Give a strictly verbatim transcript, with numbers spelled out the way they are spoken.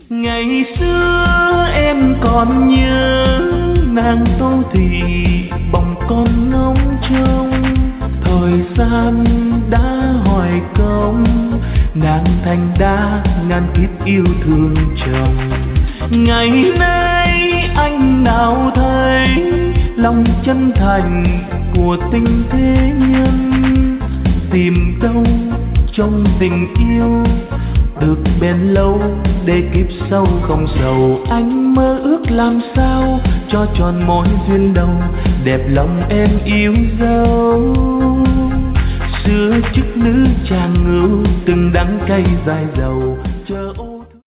Ngày xưa em còn nhớ nàng Tô Thị bồng con ngóng trông, thời gian đã hỏi công nàng thành đá ngàn kiếp yêu thương chồng. Ngày nay anh nào thấy lòng chân thành của tình thế nhân, tìm đâu trong tình yêu được bền lâu để kiếp sau không sầu. Anh mơ ước làm sao cho tròn mối duyên đầu đẹp lòng em yêu dấu. Xưa chức nữ chàng ngưu từng đắng cay dài dầu,